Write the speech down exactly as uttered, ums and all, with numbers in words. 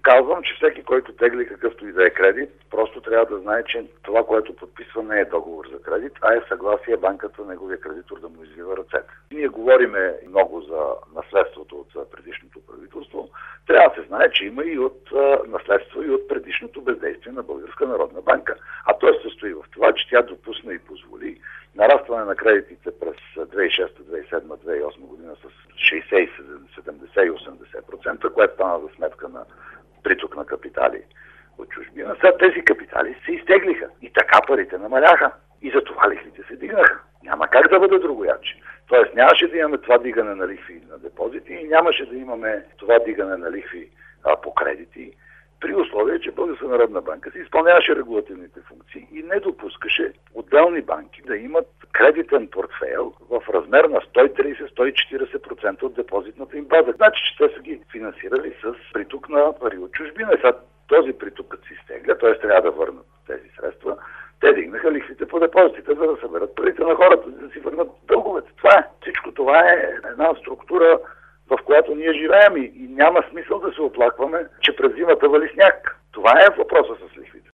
Казвам, че всеки, който тегли какъвто и да е кредит, просто трябва да знае, че това, което подписва, не е договор за кредит, а е съгласие банката, неговия кредитор да му извива ръцете. Ние говориме много за наследството от предишното правителство. Трябва да се знае, че има и от наследство и от предишното бездействие на Българска народна банка. А то се състои в това, че тя допусна и позволи нарастване на кредитите през две хиляди и шеста, две хиляди и седма, две хиляди и осма година с шейсет, седемдесет и осемдесет процента, което стана за сметка на приток на капитали от чужбина. Сега тези капитали се изтеглиха и така парите намаляха. И за това лихвите се дигнаха. Няма как да бъде другояче. Тоест нямаше да имаме това дигане на лихви на депозити и нямаше да имаме това дигане на лихви а, по кредити, при условие, че Българска народна банка си изпълняваше регулативните функции и не допускаше отделни банки да имат кредитен портфейл в размер на сто и трийсет до сто и четирийсет процента от депозитната им база. Значи, че те са ги финансирали с приток на пари от чужбина. И сега този приток, като си изтегля, т.е. трябва да върнат тези средства, те дигнаха лихвите по депозитите, за да съберат парите на хората, за да си върнат дълговете. Това е. Всичко това е една структура, в която ние живеем и, и няма смисъл да се оплакваме, че през зимата вали сняг. Това е въпроса с лихвите.